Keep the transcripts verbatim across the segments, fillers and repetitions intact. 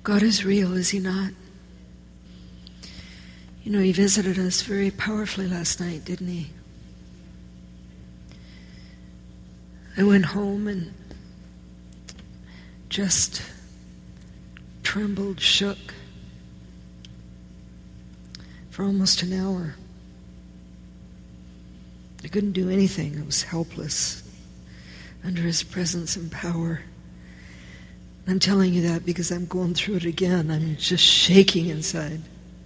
God is real, is he not? You know, he visited us very powerfully last night, didn't he? I went home and just trembled, shook for almost an hour. I couldn't do anything. I was helpless under his presence and power. I'm telling you that because I'm going through it again. I'm just shaking inside.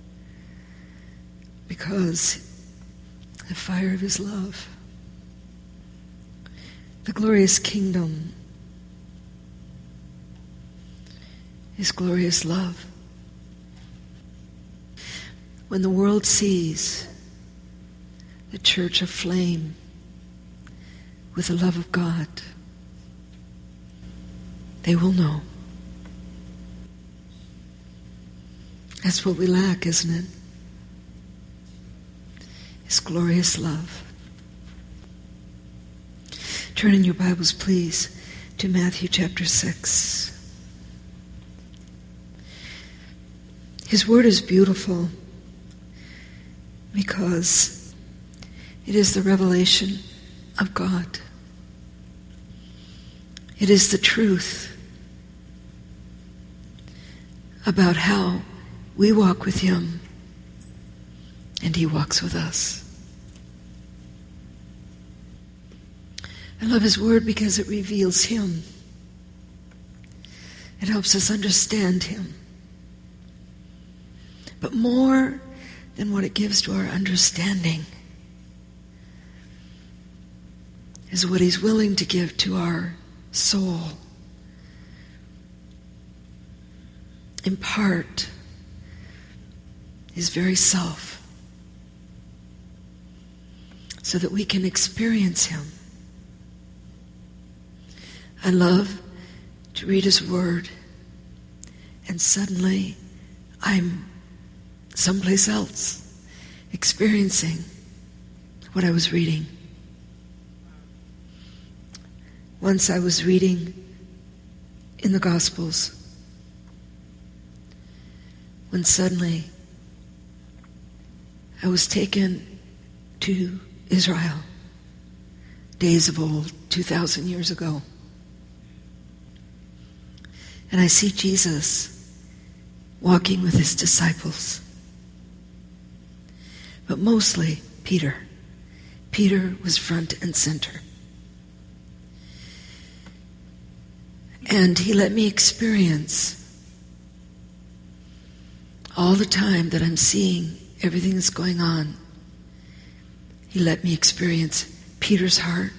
Because the fire of his love, the glorious kingdom, his glorious love. When the world sees the church aflame with the love of God, they will know. That's what we lack, isn't it? His glorious love. Turn in your Bibles, please, to Matthew chapter six. His word is beautiful because it is the revelation of God. It is the truth about how we walk with him and he walks with us. I love his word because it reveals him. It helps us understand him. But more than what it gives to our understanding is what he's willing to give to our soul. Impart his very self so that we can experience him. I love to read his word and suddenly I'm someplace else experiencing what I was reading. Once I was reading in the Gospels when suddenly I was taken to Israel, days of old, two thousand years ago. And I see Jesus walking with his disciples. But mostly Peter. Peter was front and center. And he let me experience all the time that I'm seeing everything that's going on. He let me experience Peter's heart.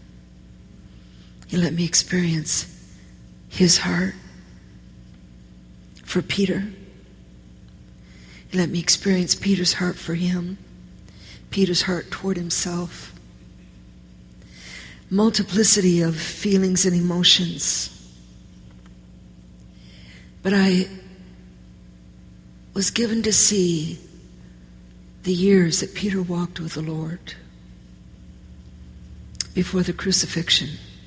He let me experience his heart for Peter. He let me experience Peter's heart for him, Peter's heart toward himself. Multiplicity of feelings and emotions. But I was given to see the years that Peter walked with the Lord before the crucifixion.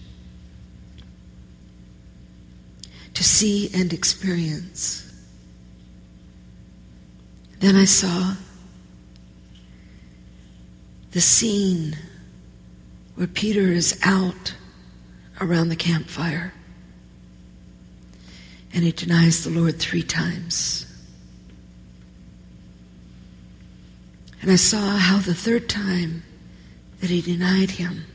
To see and experience. Then I saw the scene where Peter is out around the campfire and he denies the Lord three times. And I saw how the third time that he denied him,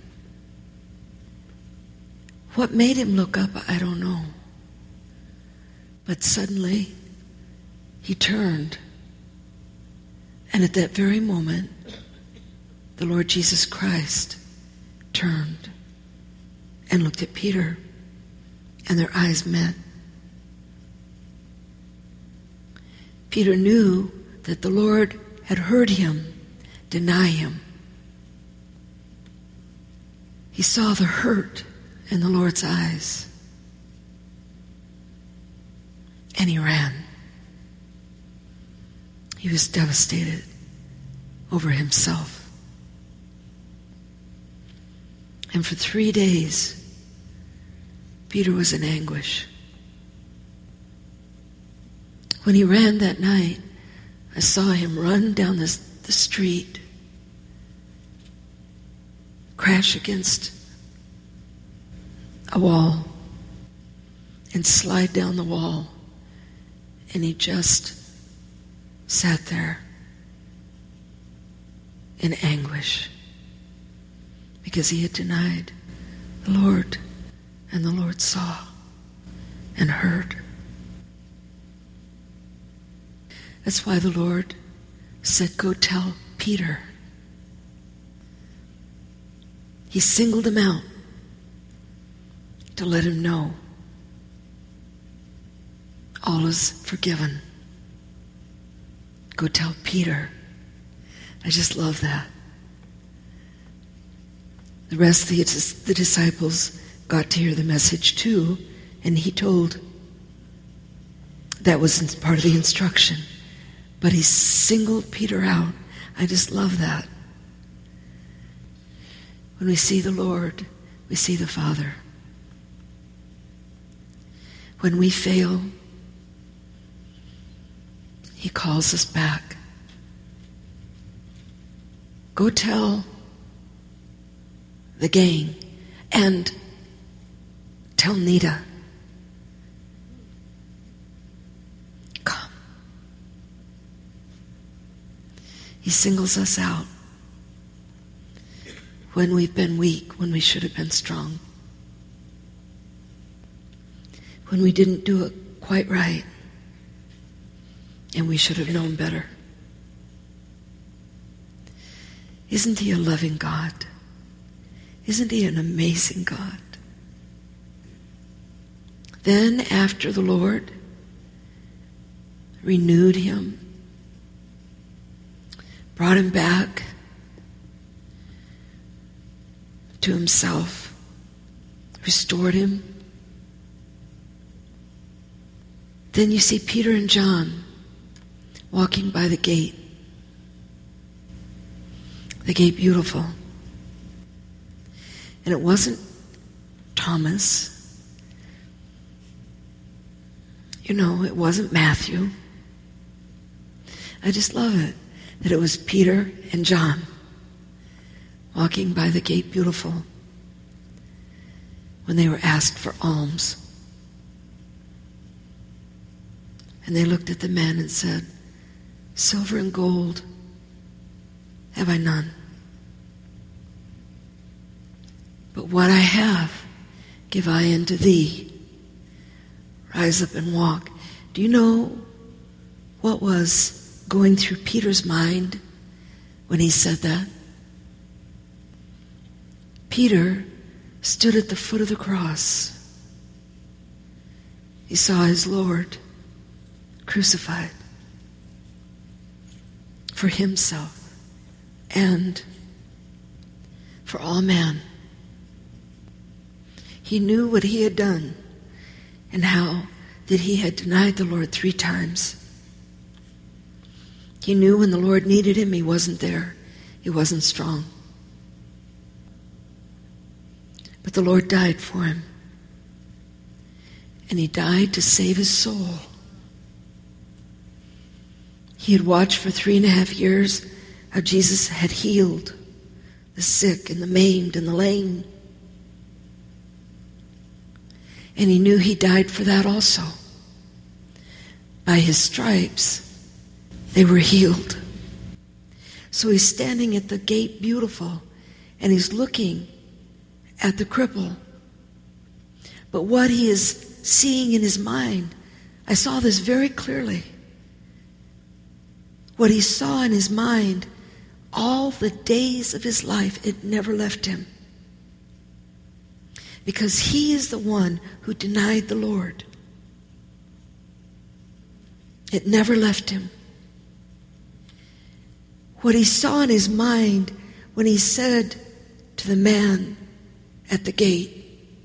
what made him look up, I don't know. But suddenly, he turned. And at that very moment, the Lord Jesus Christ turned and looked at Peter, and their eyes met. Peter knew that the Lord had heard him deny him. He saw the hurt in the Lord's eyes. And he ran. He was devastated over himself. And for three days, Peter was in anguish. When he ran that night, I saw him run down this, the street, crash against a wall, and slide down the wall. And he just sat there in anguish because he had denied the Lord, and the Lord saw and heard. That's why the Lord said, go tell Peter. He singled him out to let him know all is forgiven. Go tell Peter. I just love that. The rest of the, the disciples got to hear the message too, and he told. That was part of the instruction. But he singled Peter out. I just love that. When we see the Lord, we see the Father. When we fail, he calls us back. Go tell the gang and tell Nita. Come. He singles us out when we've been weak, when we should have been strong, when we didn't do it quite right, and we should have known better. Isn't he a loving God? Isn't he an amazing God? Then, after the Lord renewed him, brought him back to himself, restored him, then you see Peter and John walking by the gate. The gate beautiful. And it wasn't Thomas. You know, it wasn't Matthew. I just love it that it was Peter and John walking by the gate beautiful when they were asked for alms. And they looked at the men and said, silver and gold have I none. But what I have give I unto thee. Rise up and walk. Do you know what was going through Peter's mind when he said that? Peter stood at the foot of the cross. He saw his Lord crucified for himself and for all man. He knew what he had done and how that he had denied the Lord three times. He knew when the Lord needed him, he wasn't there. He wasn't strong. But the Lord died for him. And he died to save his soul. He had watched for three and a half years how Jesus had healed the sick and the maimed and the lame. And he knew he died for that also. By his stripes, they were healed. So he's standing at the gate beautiful, and he's looking at the cripple. But what he is seeing in his mind, I saw this very clearly. What he saw in his mind, all the days of his life, it never left him. Because he is the one who denied the Lord. It never left him. What he saw in his mind when he said to the man at the gate,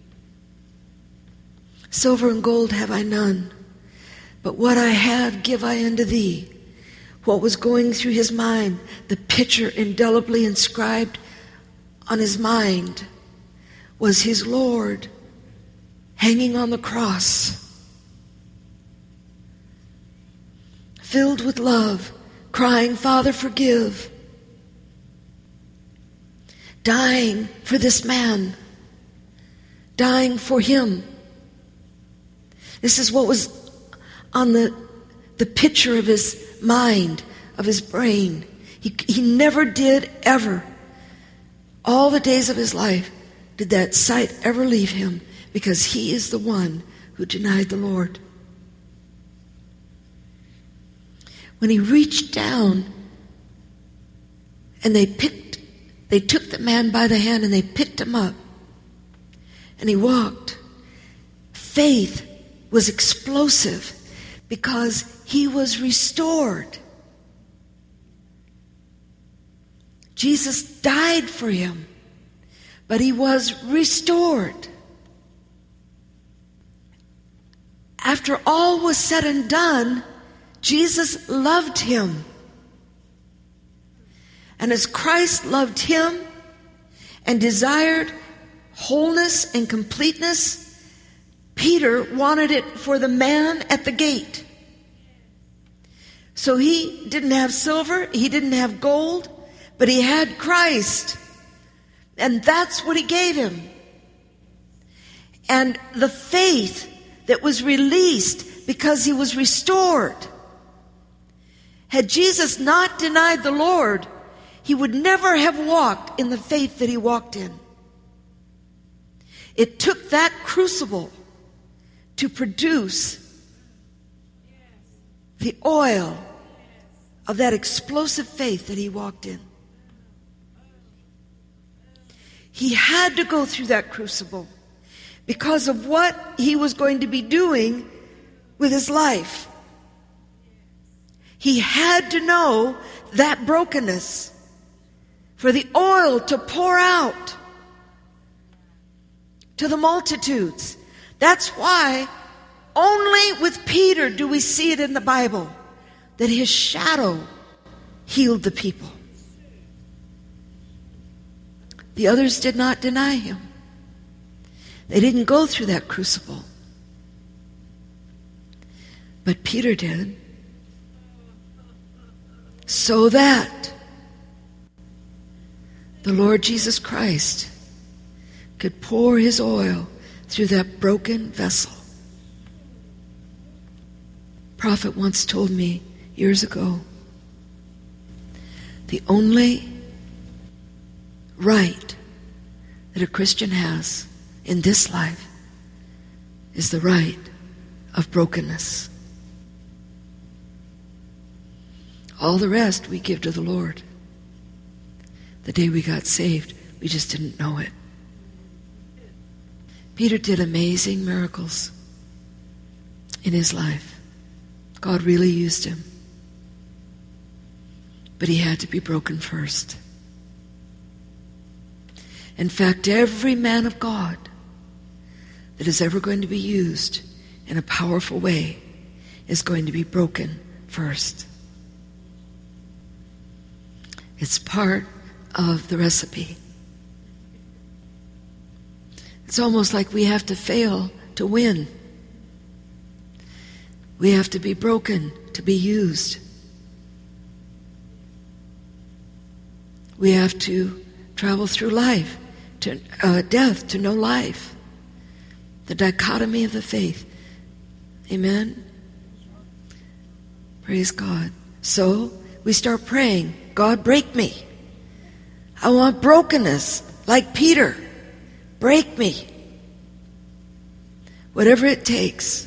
silver and gold have I none, but what I have give I unto thee. What was going through his mind, the picture indelibly inscribed on his mind, was his Lord hanging on the cross. filled with love, crying, Father, forgive. Dying for this man. Dying for him. This is what was on the, the picture of his mind, of his brain. He, he never did ever, all the days of his life, did that sight ever leave him, because he is the one who denied the Lord. When he reached down and they picked, they took the man by the hand and they picked him up and he walked, faith was explosive because he was restored. Jesus died for him, but he was restored. After all was said and done, Jesus loved him. And as Christ loved him and desired wholeness and completeness, Peter wanted it for the man at the gate. So he didn't have silver, he didn't have gold, but he had Christ. And that's what he gave him. And the faith that was released because he was restored. Had Jesus not denied the Lord, he would never have walked in the faith that he walked in. It took that crucible to produce the oil of that explosive faith that he walked in. He had to go through that crucible because of what he was going to be doing with his life. He had to know that brokenness for the oil to pour out to the multitudes. That's why only with Peter do we see it in the Bible that his shadow healed the people. The others did not deny him. They didn't go through that crucible. But Peter did. So that the Lord Jesus Christ could pour his oil through that broken vessel. A prophet once told me years ago, the only right that a Christian has in this life is the right of brokenness. All the rest we give to the Lord. The day we got saved, we just didn't know it. Peter did amazing miracles in his life. God really used him. But he had to be broken first. In fact, every man of God that is ever going to be used in a powerful way is going to be broken first. It's part of the recipe. It's almost like we have to fail to win. We have to be broken to be used. We have to travel through life, to uh, death, to know life. The dichotomy of the faith. Amen? Praise God. So, we start praying, God, break me. I want brokenness, like Peter. Break me. Whatever it takes.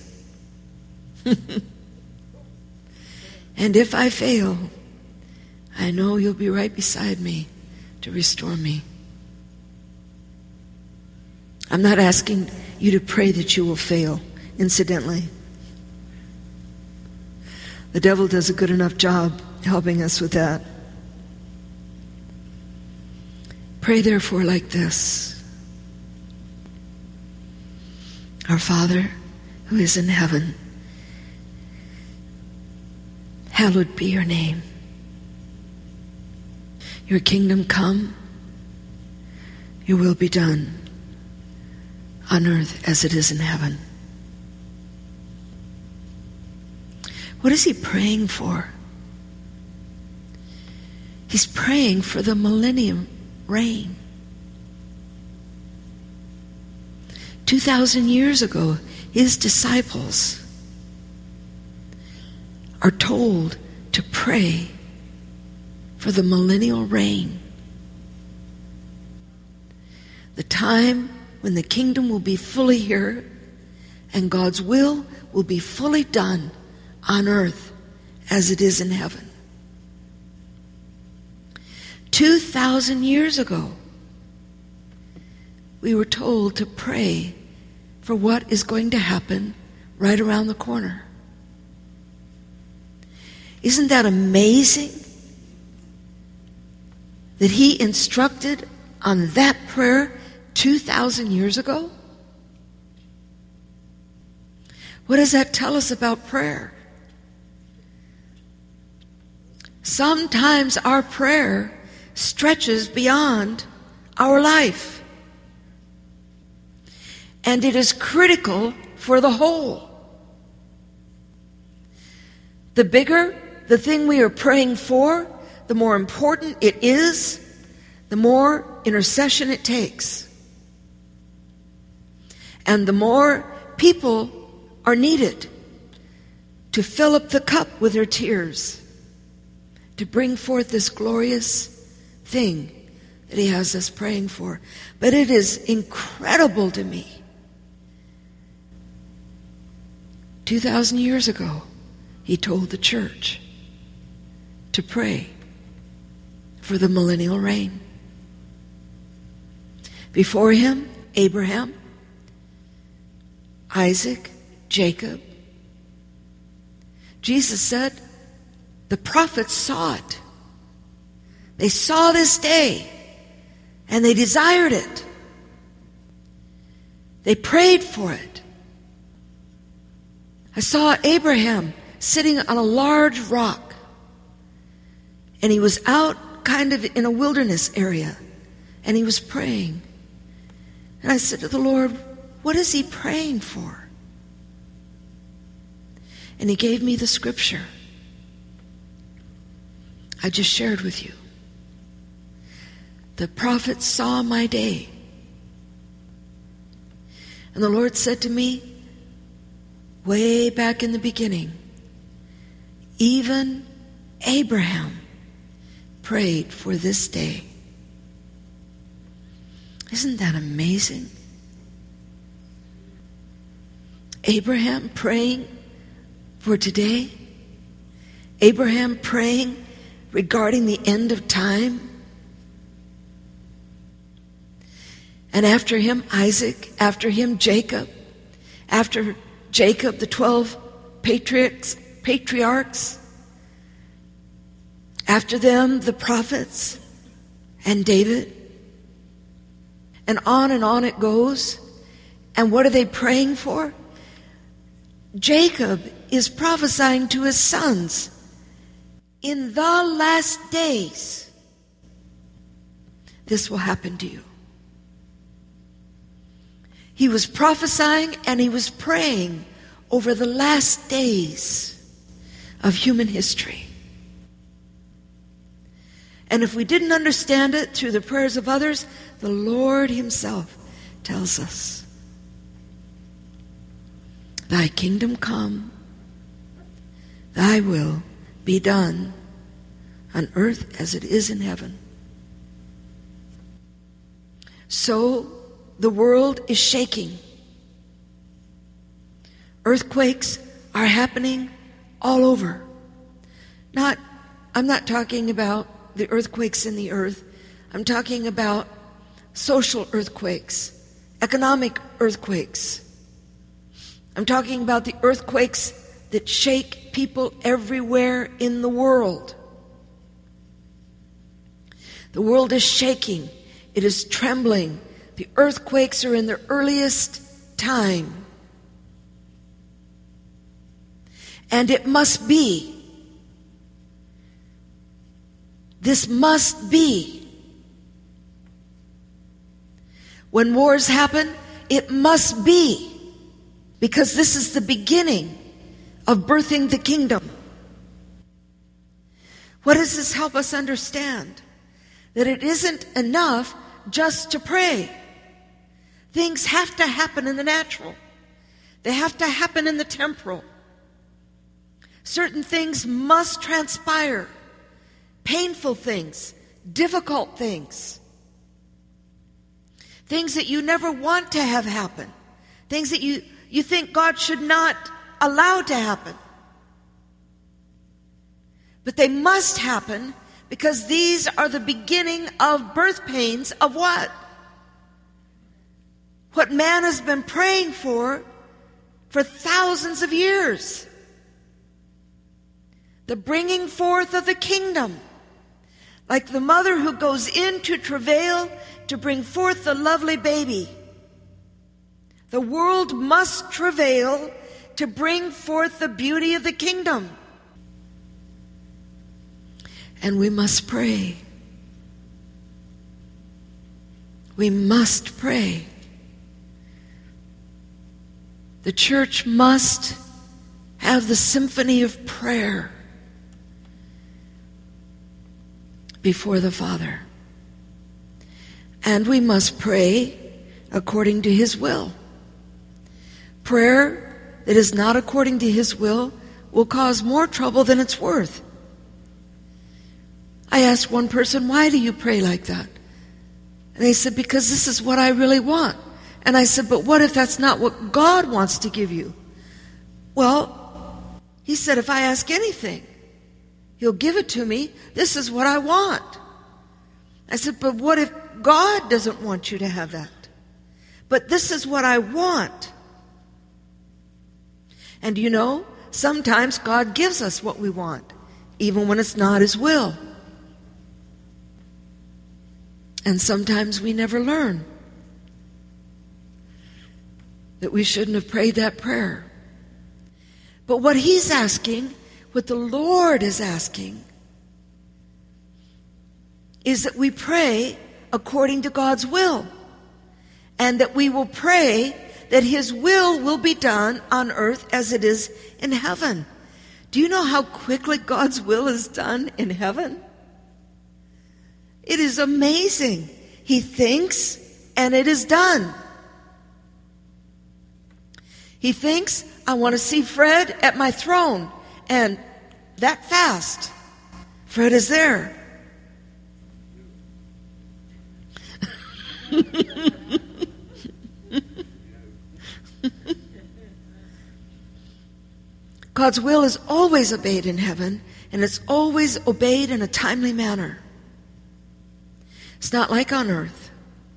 And if I fail, I know you'll be right beside me to restore me. I'm not asking you to pray that you will fail, incidentally. The devil does a good enough job helping us with that. Pray therefore like this. Our Father, who is in heaven, hallowed be your name. Your kingdom come, your will be done on earth as it is in heaven. What is he praying for? He's praying for the millennium reign. Two thousand years ago, his disciples are told to pray for the millennial reign. The time when the kingdom will be fully here and God's will will be fully done on earth as it is in heaven. Two thousand years ago, we were told to pray for what is going to happen right around the corner. Isn't that amazing? That he instructed on that prayer two thousand years ago? What does that tell us about prayer? Sometimes our prayer stretches beyond our life. And it is critical for the whole. The bigger the thing we are praying for, the more important it is, the more intercession it takes. And the more people are needed to fill up the cup with their tears, to bring forth this glorious thing that he has us praying for. But it is incredible to me. Two thousand years ago, he told the church to pray for the millennial reign. Before him, Abraham, Isaac, Jacob. Jesus said, the prophets saw it. They saw this day, and they desired it. They prayed for it. I saw Abraham sitting on a large rock, and he was out kind of in a wilderness area, and he was praying. And I said to the Lord, what is he praying for? And he gave me the scripture I just shared with you. The prophets saw my day. And the Lord said to me, way back in the beginning, even Abraham prayed for this day. Isn't that amazing? Abraham praying for today. Abraham praying regarding the end of time. And after him, Isaac. After him, Jacob. After Jacob, the twelve patriarchs. patriarchs. After them, the prophets and David. And on and on it goes. And what are they praying for? Jacob is prophesying to his sons, in the last days, this will happen to you. He was prophesying and he was praying over the last days of human history. And if we didn't understand it through the prayers of others, the Lord himself tells us, thy kingdom come, thy will be done on earth as it is in heaven. So the world is shaking. Earthquakes are happening all over. Not, I'm not talking about the earthquakes in the earth. I'm talking about social earthquakes, economic earthquakes. I'm talking about the earthquakes that shake people everywhere in the world. The world is shaking. It is trembling. The earthquakes are in their earliest time. And it must be. This must be. When wars happen, it must be. Because this is the beginning of birthing the kingdom. What does this help us understand? That it isn't enough just to pray. Things have to happen in the natural. They have to happen in the temporal. Certain things must transpire. Painful things, difficult things. Things that you never want to have happen. Things that you, you think God should not allow to happen. But they must happen because these are the beginning of birth pains of what? What man has been praying for for thousands of years. The bringing forth of the kingdom. Like the mother who goes in to travail to bring forth the lovely baby. The world must travail to bring forth the beauty of the kingdom. And we must pray. We must pray. The church must have the symphony of prayer before the Father. And we must pray according to His will. Prayer that is not according to His will will cause more trouble than it's worth. I asked one person, why do you pray like that? And they said, because this is what I really want. And I said, but what if that's not what God wants to give you? Well, he said, if I ask anything, He'll give it to me. This is what I want. I said, but what if God doesn't want you to have that? But this is what I want. And you know, sometimes God gives us what we want, even when it's not His will. And sometimes we never learn that we shouldn't have prayed that prayer. But what He's asking, what the Lord is asking, is that we pray according to God's will. And that we will pray that His will will be done on earth as it is in heaven. Do you know how quickly God's will is done in heaven? It is amazing. He thinks and it is done. He thinks, I want to see Fred at my throne. And that fast, Fred is there. God's will is always obeyed in heaven, and it's always obeyed in a timely manner. It's not like on earth.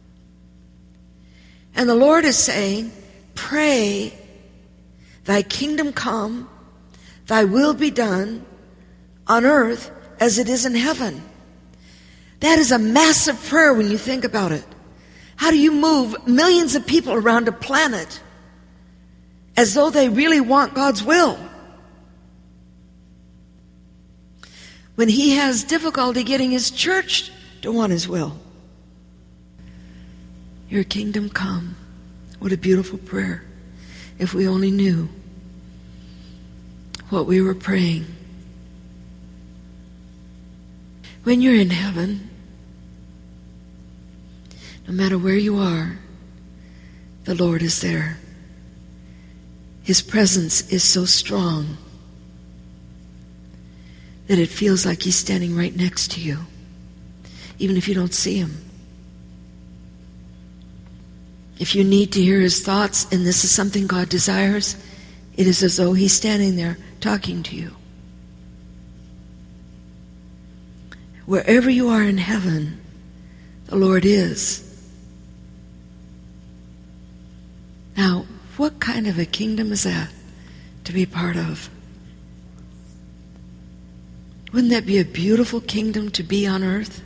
And the Lord is saying, pray, thy kingdom come, thy will be done on earth as it is in heaven. That is a massive prayer when you think about it. How do you move millions of people around a planet as though they really want God's will? When He has difficulty getting His church to want His will. Your kingdom come. What a beautiful prayer. If we only knew what we were praying. When you're in heaven, no matter where you are, the Lord is there. His presence is so strong that it feels like He's standing right next to you, even if you don't see Him. If you need to hear His thoughts, and this is something God desires, it is as though He's standing there talking to you. Wherever you are in heaven, the Lord is. Now, what kind of a kingdom is that to be part of? Wouldn't that be a beautiful kingdom to be on earth?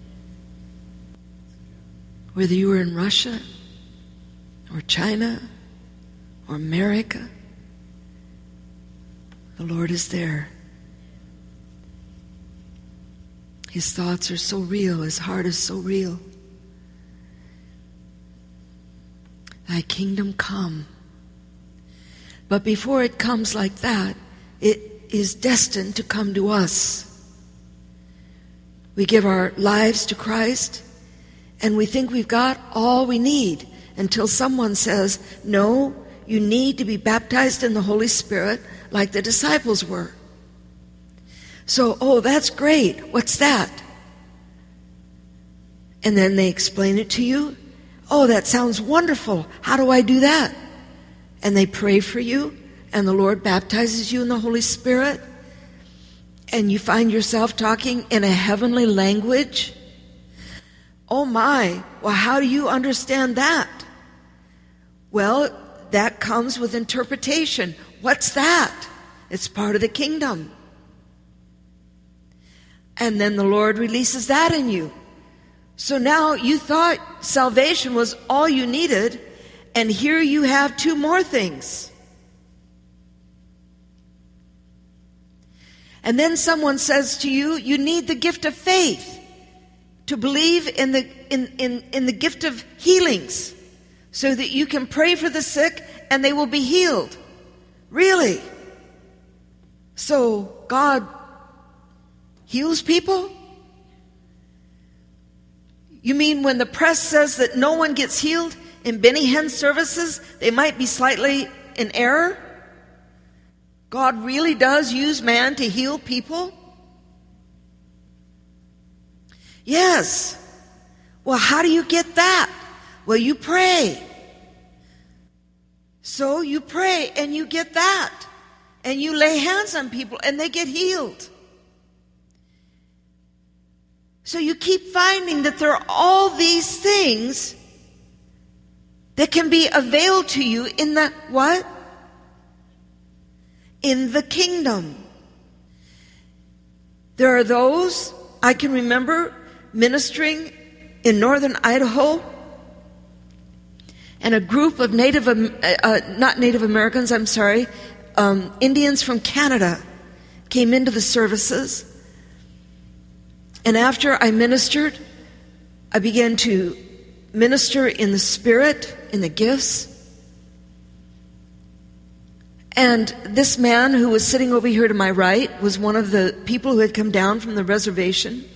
Whether you were in Russia or China or America, the Lord is there. His thoughts are so real. His heart is so real. Thy kingdom come. But before it comes like that, it is destined to come to us. We give our lives to Christ, and we think we've got all we need until someone says, no, you need to be baptized in the Holy Spirit like the disciples were. So, oh, that's great. What's that? And then they explain it to you. Oh, that sounds wonderful. How do I do that? And they pray for you, and the Lord baptizes you in the Holy Spirit, and you find yourself talking in a heavenly language. Oh my, well, how do you understand that? Well, that comes with interpretation. What's that? It's part of the kingdom. And then the Lord releases that in you. So now you thought salvation was all you needed, and here you have two more things. And then someone says to you, you need the gift of faith to believe in the in, in, in the gift of healings so that you can pray for the sick and they will be healed. Really? So God heals people? You mean when the press says that no one gets healed in Benny Hinn services, they might be slightly in error? God really does use man to heal people? Yes. Well, how do you get that? Well, you pray. So you pray and you get that. And you lay hands on people and they get healed. So you keep finding that there are all these things that can be availed to you in the what? In the kingdom. There are those, I can remember ministering in northern Idaho, and a group of Native, uh, not Native Americans, I'm sorry, um, Indians from Canada came into the services. And after I ministered, I began to minister in the Spirit, in the gifts. And this man who was sitting over here to my right was one of the people who had come down from the reservation.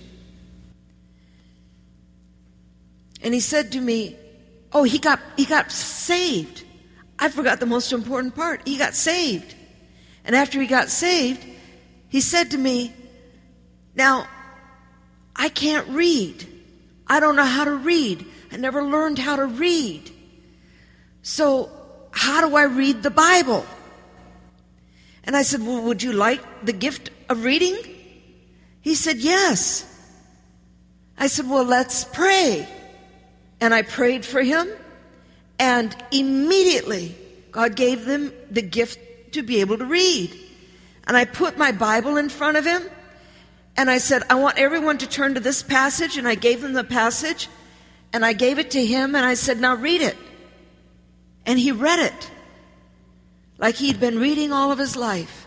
And he said to me, oh, he got he got saved. I forgot the most important part. He got saved. And after he got saved, he said to me, now, I can't read. I don't know how to read. I never learned how to read. So how do I read the Bible? And I said, well, would you like the gift of reading? He said, yes. I said, well, let's pray. And I prayed for him, and immediately God gave them the gift to be able to read. And I put my Bible in front of him, and I said, I want everyone to turn to this passage, and I gave them the passage, and I gave it to him, and I said, now read it. And he read it like he'd been reading all of his life.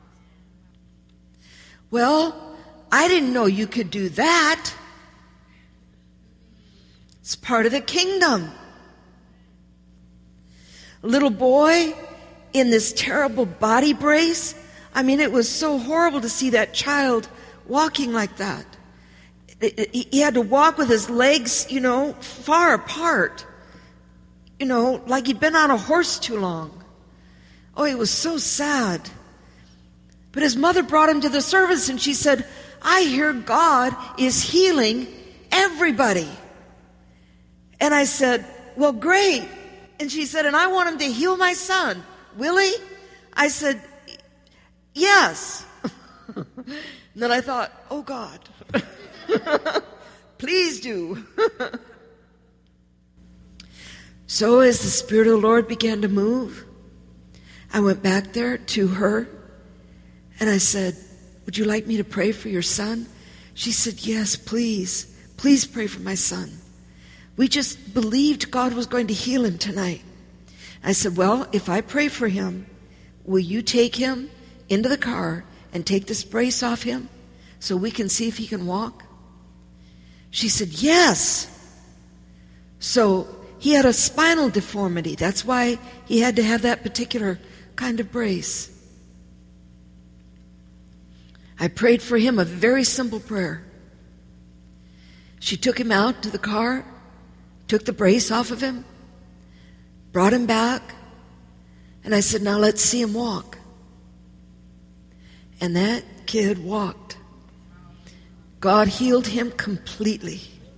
Well, I didn't know you could do that. It's part of the kingdom. A little boy in this terrible body brace. I mean, it was so horrible to see that child walking like that. He had to walk with his legs, you know, far apart. You know, like he'd been on a horse too long. Oh, it was so sad. But his mother brought him to the service and she said, I hear God is healing everybody. And I said, well, great. And she said, and I want him to heal my son. Will he? I said, yes. And then I thought, oh God, please do. So as the Spirit of the Lord began to move, I went back there to her and I said, would you like me to pray for your son? She said, yes, please. Please pray for my son. We just believed God was going to heal him tonight. I said, well, if I pray for him, will you take him into the car and take this brace off him so we can see if he can walk? She said, yes. So he had a spinal deformity. That's why he had to have that particular kind of brace. I prayed for him a very simple prayer. She took him out to the car, took the brace off of him, brought him back, and I said, now let's see him walk. And that kid walked. God healed him completely.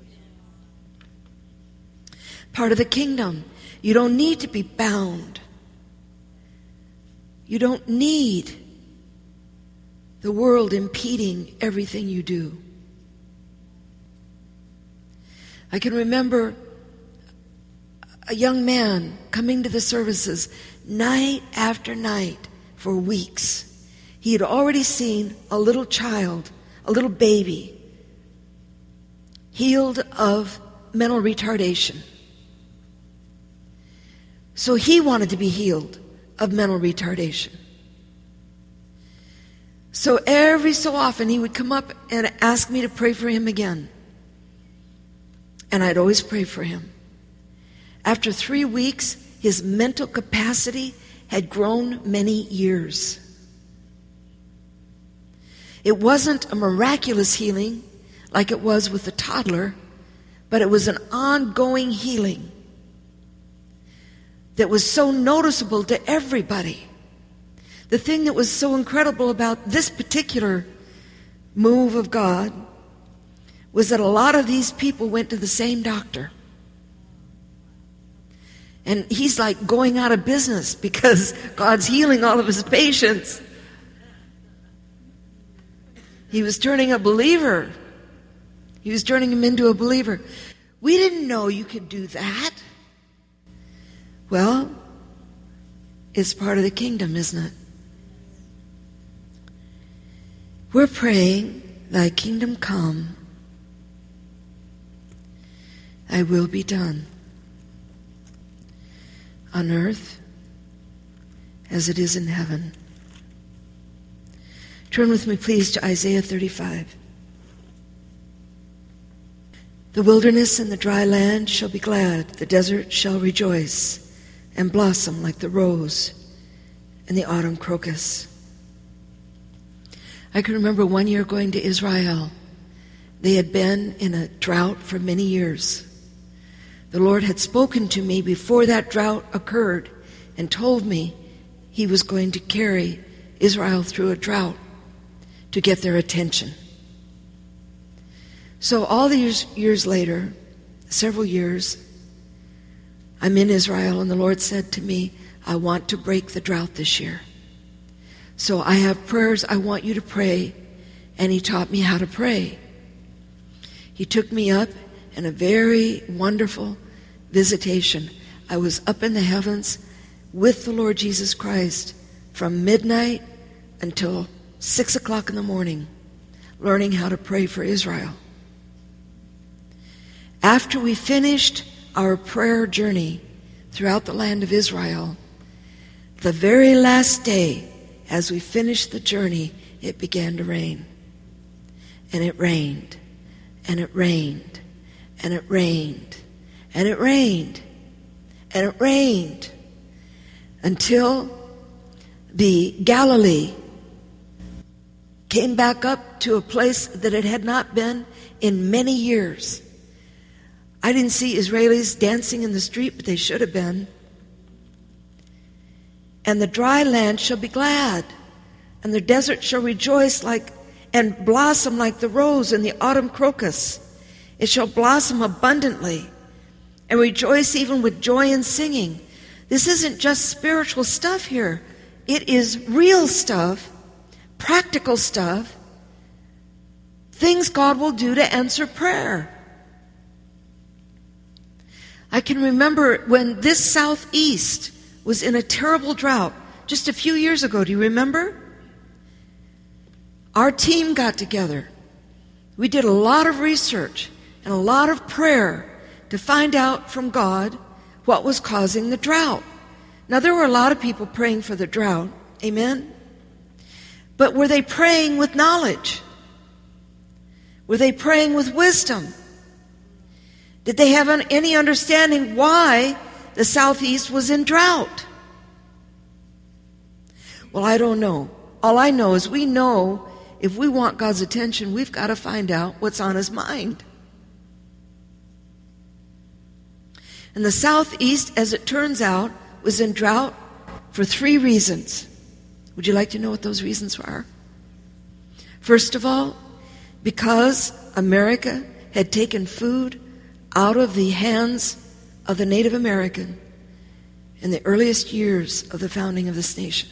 Part of the kingdom. You don't need to be bound. You don't need the world impeding everything you do. I can remember a young man coming to the services night after night for weeks. He had already seen a little child, a little baby, healed of mental retardation. So he wanted to be healed of mental retardation. So every so often he would come up and ask me to pray for him again. And I'd always pray for him. After three weeks, his mental capacity had grown many years. It wasn't a miraculous healing like it was with the toddler, but it was an ongoing healing that was so noticeable to everybody. The thing that was so incredible about this particular move of God was that a lot of these people went to the same doctor. And he's like going out of business because God's healing all of his patients. He was turning a believer. He was turning him into a believer. We didn't know you could do that. Well, it's part of the kingdom, isn't it? We're praying, thy kingdom come, thy will be done on earth as it is in heaven. Turn with me, please, to Isaiah thirty-five. The wilderness and the dry land shall be glad, the desert shall rejoice and blossom like the rose and the autumn crocus. I can remember one year going to Israel. They had been in a drought for many years. The Lord had spoken to me before that drought occurred and told me he was going to carry Israel through a drought to get their attention. So all these years later, several years, I'm in Israel, and the Lord said to me, I want to break the drought this year. So I have prayers I want you to pray, and he taught me how to pray. He took me up in a very wonderful visitation. I was up in the heavens with the Lord Jesus Christ from midnight until six o'clock in the morning, learning how to pray for Israel. After we finished our prayer journey throughout the land of Israel, the very last day, as we finished the journey, it began to rain. And it rained, and it rained, and it rained, and it rained, and it rained, until the Galilee came back up to a place that it had not been in many years. I didn't see Israelis dancing in the street, but they should have been. And the dry land shall be glad, and the desert shall rejoice like and blossom like the rose and the autumn crocus. It shall blossom abundantly and rejoice even with joy and singing. This isn't just spiritual stuff here. It is real stuff, practical stuff, things God will do to answer prayer. I can remember when this southeast was in a terrible drought just a few years ago. Do you remember? Our team got together. We did a lot of research and a lot of prayer to find out from God what was causing the drought. Now, there were a lot of people praying for the drought. Amen? But were they praying with knowledge? Were they praying with wisdom? Did they have any understanding why the southeast was in drought? Well, I don't know. All I know is we know if we want God's attention, we've got to find out what's on his mind. And the Southeast, as it turns out, was in drought for three reasons. Would you like to know what those reasons are? First of all, because America had taken food out of the hands of the Native American in the earliest years of the founding of this nation.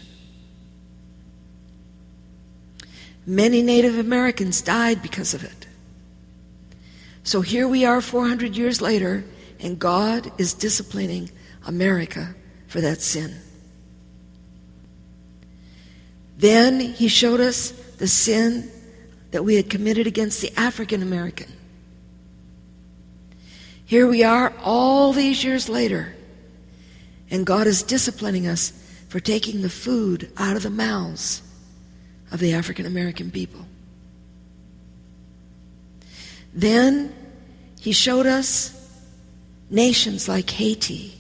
Many Native Americans died because of it. So here we are four hundred years later, and God is disciplining America for that sin. Then he showed us the sin that we had committed against the African American. Here we are all these years later, and God is disciplining us for taking the food out of the mouths of the African American people. Then he showed us nations like Haiti,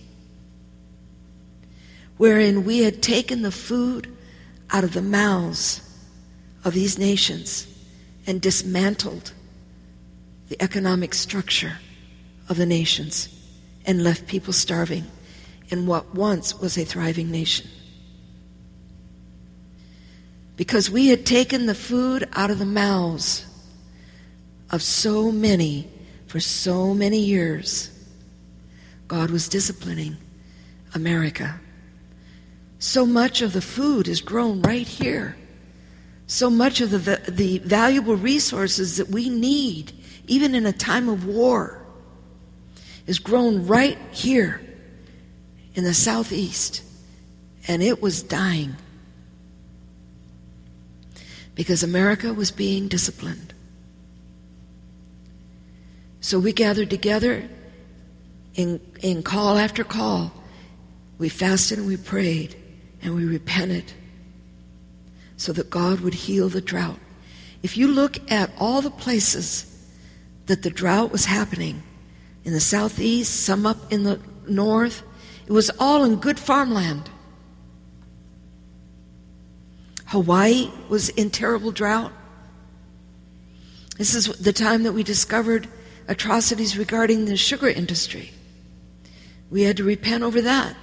wherein we had taken the food out of the mouths of these nations and dismantled the economic structure of the nations and left people starving in what once was a thriving nation. Because we had taken the food out of the mouths of so many for so many years, God was disciplining America. So much of the food is grown right here. So much of the, the valuable resources that we need, even in a time of war, is grown right here in the Southeast. And it was dying because America was being disciplined. So we gathered together in, in call after call. We fasted and we prayed and we repented so that God would heal the drought. If you look at all the places that the drought was happening, in the Southeast, some up in the north, it was all in good farmland. Hawaii was in terrible drought. This is the time that we discovered atrocities regarding the sugar industry. We had to repent over that.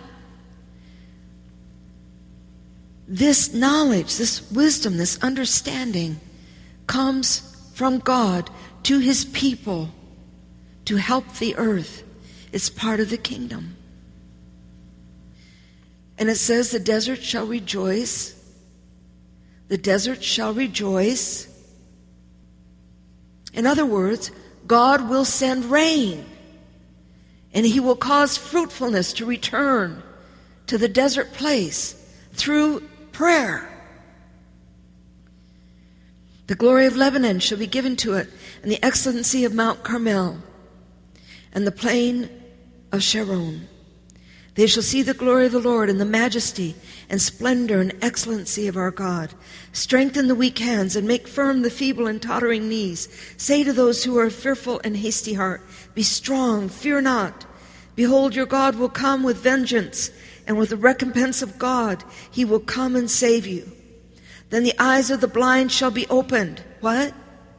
This knowledge, this wisdom, this understanding comes from God to his people to help the earth. It's part of the kingdom. And it says the desert shall rejoice. The desert shall rejoice. In other words, God will send rain, and he will cause fruitfulness to return to the desert place through prayer. The glory of Lebanon shall be given to it, and the excellency of Mount Carmel, and the plain of Sharon. They shall see the glory of the Lord, and the majesty and splendor and excellency of our God. Strengthen the weak hands and make firm the feeble and tottering knees. Say to those who are fearful and hasty heart, be strong, fear not. Behold, your God will come with vengeance, and with the recompense of God he will come and save you. Then the eyes of the blind shall be opened. What?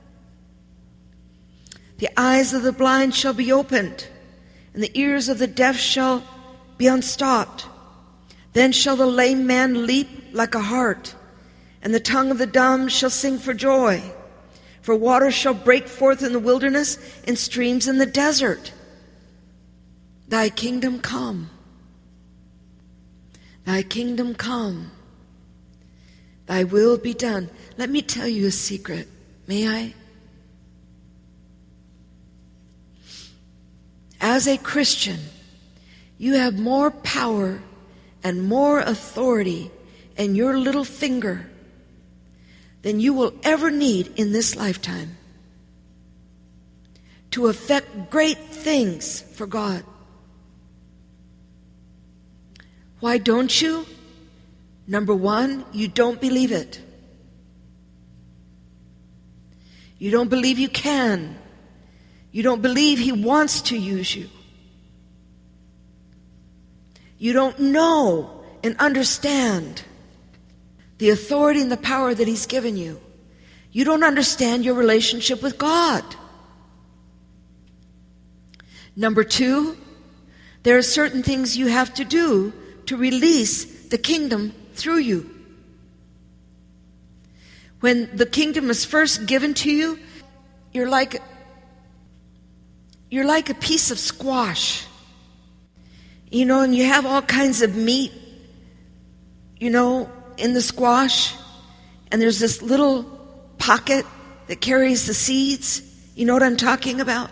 The eyes of the blind shall be opened, and the ears of the deaf shall be unstopped. Then shall the lame man leap like a hart, and the tongue of the dumb shall sing for joy. For waters shall break forth in the wilderness, and streams in the desert. Thy kingdom come. Thy kingdom come. Thy will be done. Let me tell you a secret. May I? As a Christian, you have more power and more authority in your little finger than you will ever need in this lifetime to affect great things for God. Why don't you? Number one, you don't believe it. You don't believe you can. You don't believe he wants to use you. You don't know and understand the authority and the power that he's given you. You don't understand your relationship with God. Number two, there are certain things you have to do to release the kingdom through you. When the kingdom is first given to you, you're like, you're like a piece of squash. You know, and you have all kinds of meat, you know, in the squash. And there's this little pocket that carries the seeds. You know what I'm talking about?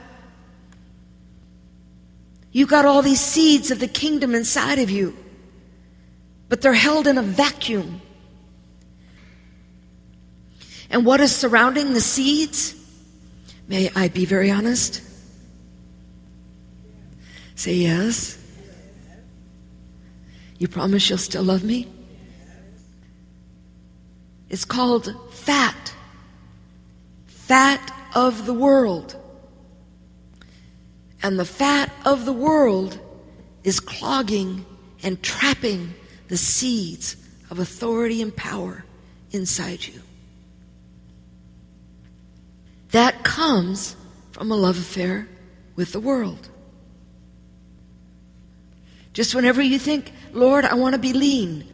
You got all these seeds of the kingdom inside of you, but they're held in a vacuum. And what is surrounding the seeds? May I be very honest? Say yes. You promise you'll still love me? It's called fat. Fat of the world. And the fat of the world is clogging and trapping the seeds of authority and power inside you. That comes from a love affair with the world. Just whenever you think, Lord, I want to be lean.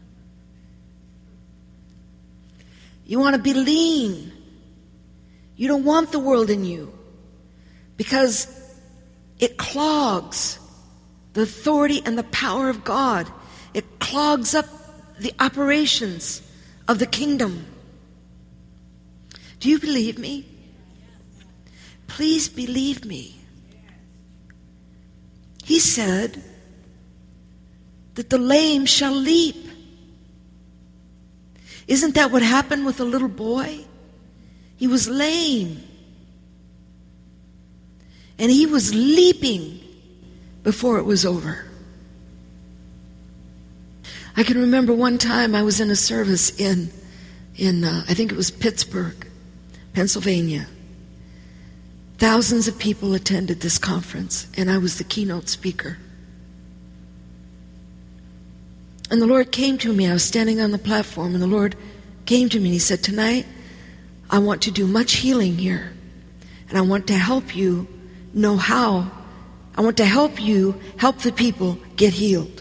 You want to be lean. You don't want the world in you because it clogs the authority and the power of God. It clogs up the operations of the kingdom. Do you believe me? Please believe me. He said that the lame shall leap. Isn't that what happened with the little boy? He was lame. And he was leaping before it was over. I can remember one time I was in a service in, in uh, I think it was Pittsburgh, Pennsylvania. Thousands of people attended this conference, and I was the keynote speaker. And the Lord came to me. I was standing on the platform, and the Lord came to me and He said, tonight, I want to do much healing here. And I want to help you know how. I want to help you help the people get healed.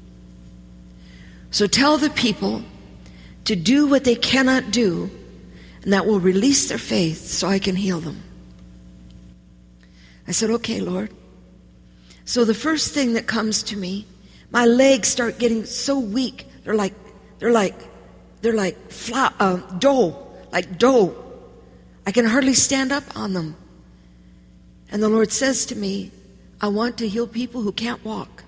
So tell the people to do what they cannot do, and that will release their faith so I can heal them. I said, okay, Lord. So the first thing that comes to me, my legs start getting so weak. They're like, they're like, they're like flour, uh, dough, like dough. I can hardly stand up on them. And the Lord says to me, I want to heal people who can't walk.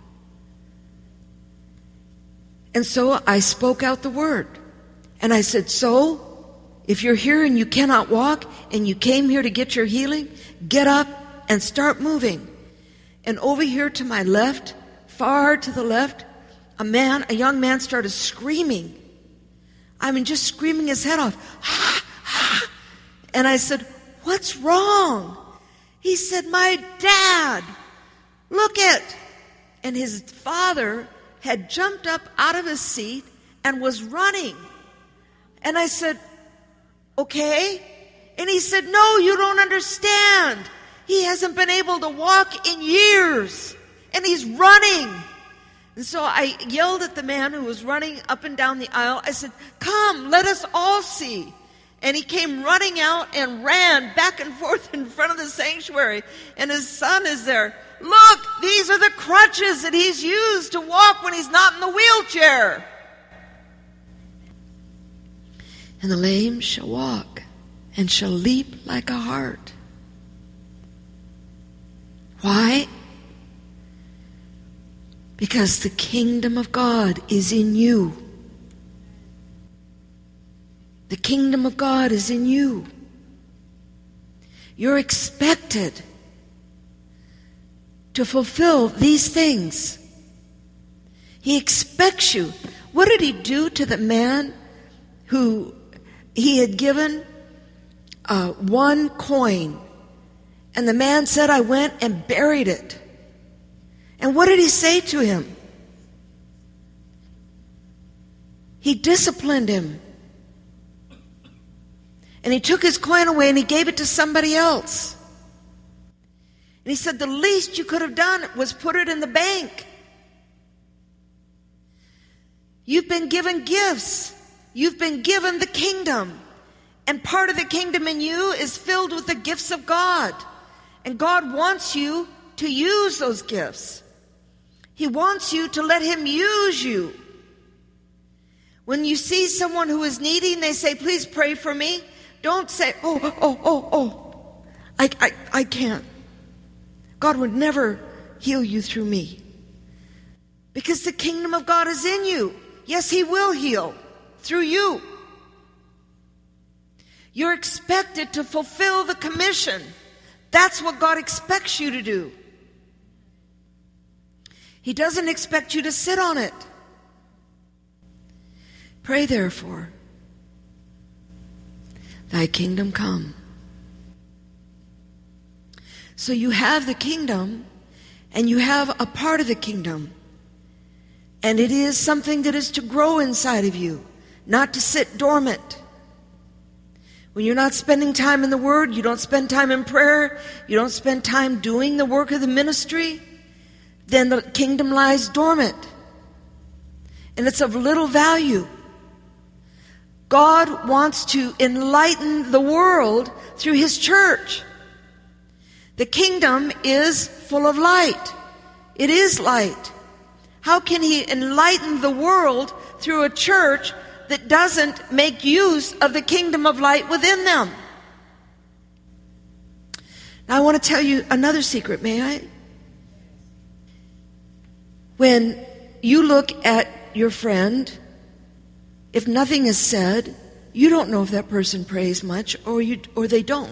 And so I spoke out the word. And I said, so if you're here and you cannot walk and you came here to get your healing, get up and start moving. And over here to my left, far to the left, a man, a young man started screaming. I mean, just screaming his head off. And I said, what's wrong? He said, my dad, look it. And his father had jumped up out of his seat and was running. And I said, okay. And he said, no, you don't understand. He hasn't been able to walk in years, and he's running. And so I yelled at the man who was running up and down the aisle. I said, come, let us all see. And he came running out and ran back and forth in front of the sanctuary. And his son is there. Look, these are the crutches that he's used to walk when he's not in the wheelchair. And the lame shall walk and shall leap like a hart. Why? Because the kingdom of God is in you. The kingdom of God is in you. You're expected to fulfill these things. He expects you. What did He do to the man who He had given uh, one coin? And the man said, I went and buried it. And what did He say to him? He disciplined him. And he took his coin away and he gave it to somebody else. And he said, the least you could have done was put it in the bank. You've been given gifts. You've been given the kingdom. And part of the kingdom in you is filled with the gifts of God. And God wants you to use those gifts. He wants you to let him use you. When you see someone who is needy and they say, please pray for me, don't say, oh, oh, oh, oh, I, I, I can't. God would never heal you through me. Because the kingdom of God is in you. Yes, he will heal through you. You're expected to fulfill the commission. That's what God expects you to do. He doesn't expect you to sit on it. Pray therefore, thy kingdom come. So you have the kingdom, and you have a part of the kingdom. And it is something that is to grow inside of you, not to sit dormant. When you're not spending time in the Word, you don't spend time in prayer, you don't spend time doing the work of the ministry, then the kingdom lies dormant. And it's of little value. God wants to enlighten the world through his church. The kingdom is full of light. It is light. How can he enlighten the world through a church that doesn't make use of the kingdom of light within them? Now I want to tell you another secret, may I? When you look at your friend, if nothing is said, you don't know if that person prays much or you or they don't.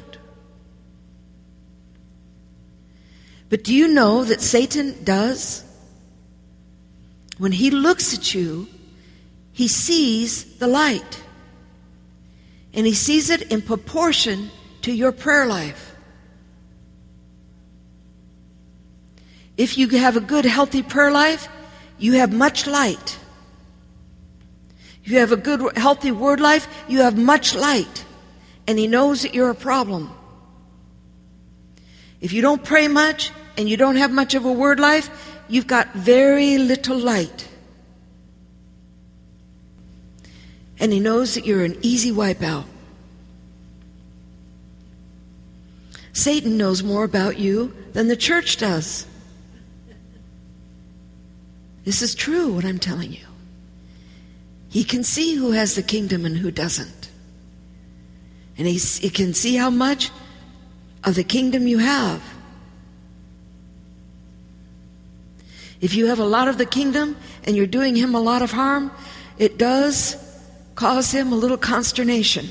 But do you know that Satan does? When he looks at you, he sees the light. And he sees it in proportion to your prayer life. If you have a good, healthy prayer life, you have much light. If you have a good, healthy word life, you have much light. And he knows that you're a problem. If you don't pray much and you don't have much of a word life, you've got very little light. And he knows that you're an easy wipeout. Satan knows more about you than the church does. This is true, what I'm telling you. He can see who has the kingdom and who doesn't. And he, he can see how much of the kingdom you have. If you have a lot of the kingdom and you're doing him a lot of harm, it does cause him a little consternation.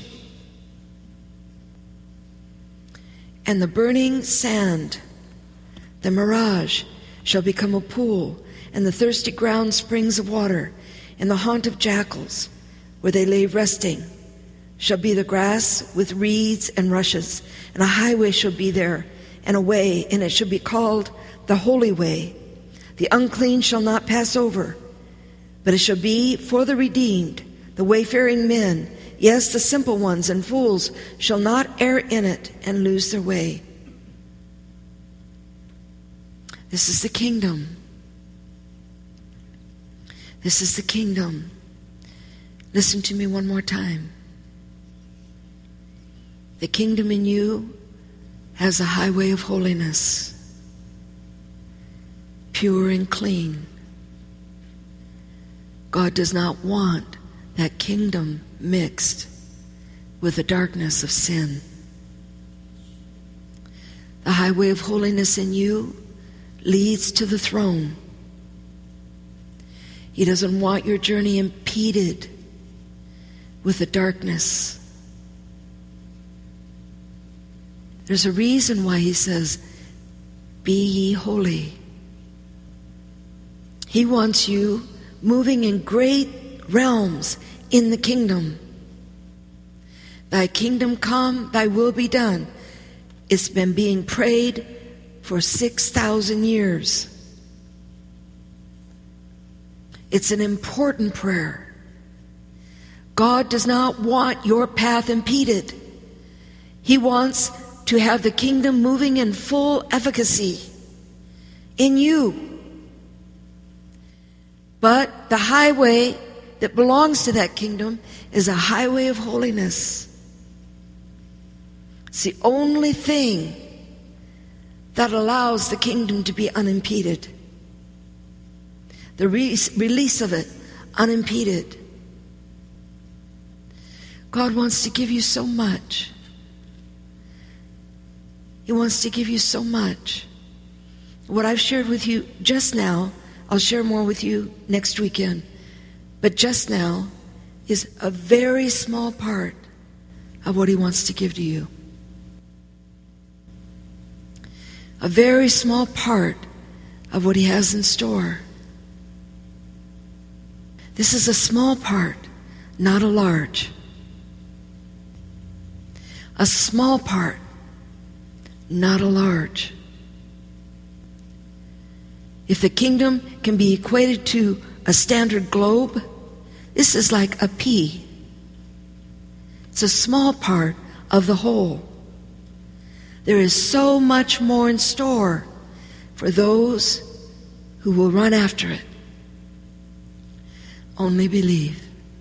And the burning sand, the mirage, shall become a pool, and the thirsty ground springs of water, and the haunt of jackals, where they lay resting, shall be the grass with reeds and rushes, and a highway shall be there, and a way, and it shall be called the Holy Way. The unclean shall not pass over, but it shall be for the redeemed, the wayfaring men, yes, the simple ones and fools shall not err in it and lose their way. This is the kingdom. This is the kingdom. Listen to me one more time. The kingdom in you has a highway of holiness, pure and clean. God does not want that kingdom mixed with the darkness of sin. The highway of holiness in you leads to the throne. He doesn't want your journey impeded with the darkness. There's a reason why he says, be ye holy. He wants you moving in great realms in the kingdom. Thy kingdom come, thy will be done. It's been being prayed for six thousand years. It's an important prayer. God does not want your path impeded. He wants to have the kingdom moving in full efficacy in you. But the highway that belongs to that kingdom is a highway of holiness. It's the only thing that allows the kingdom to be unimpeded. The re- release of it unimpeded. God wants to give you so much. He wants to give you so much. What I've shared with you just now, I'll share more with you next weekend. But just now is a very small part of what he wants to give to you. A very small part of what he has in store. This is a small part, not a large. A small part, not a large. If the kingdom can be equated to a standard globe, this is like a pea. It's a small part of the whole. There is so much more in store for those who will run after it. Only believe.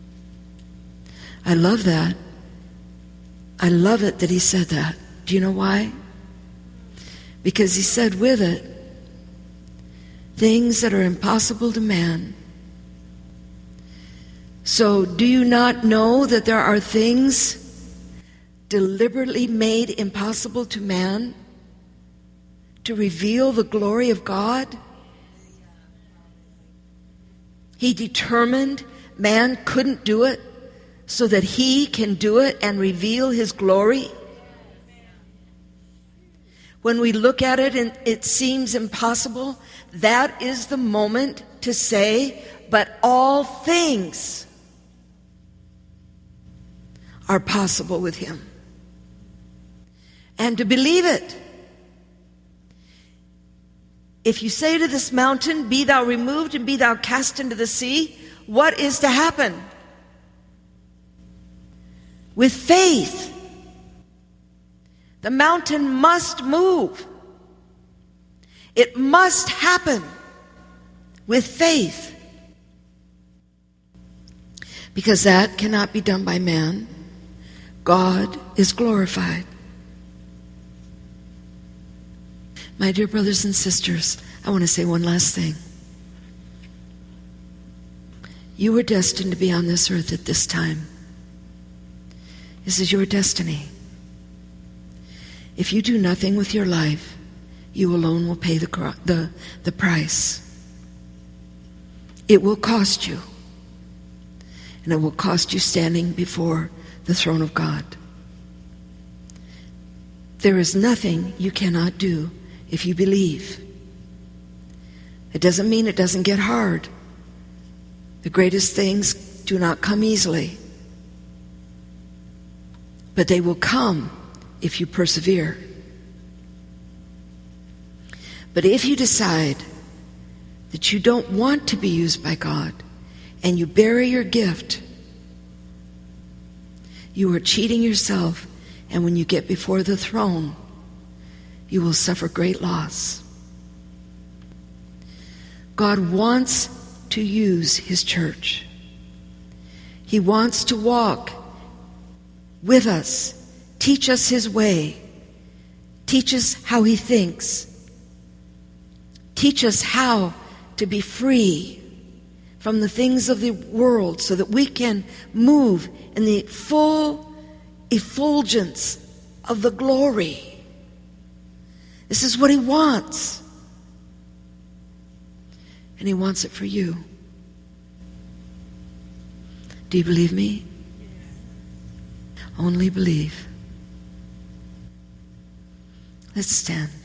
I love that. I love it that he said that. Do you know why? Because he said with it, things that are impossible to man. So do you not know that there are things deliberately made impossible to man to reveal the glory of God? He determined man couldn't do it so that he can do it and reveal his glory. When we look at it and it seems impossible, that is the moment to say, but all things are possible with him. And to believe it. If you say to this mountain, be thou removed and be thou cast into the sea, what is to happen? With faith, the mountain must move. It must happen with faith. Because that cannot be done by man. God is glorified. My dear brothers and sisters, I want to say one last thing. You were destined to be on this earth at this time. This is your destiny. If you do nothing with your life, you alone will pay the, the, the price. It will cost you. And it will cost you standing before the throne of God. There is nothing you cannot do if you believe. It doesn't mean it doesn't get hard. The greatest things do not come easily. But they will come if you persevere. But if you decide that you don't want to be used by God and you bury your gift, you are cheating yourself, and when you get before the throne, you will suffer great loss. God wants to use his church. He wants to walk with us, teach us his way, teach us how he thinks, teach us how to be free from the things of the world so that we can move in the full effulgence of the glory. This is what he wants. And he wants it for you. Do you believe me? Only believe. Let's stand.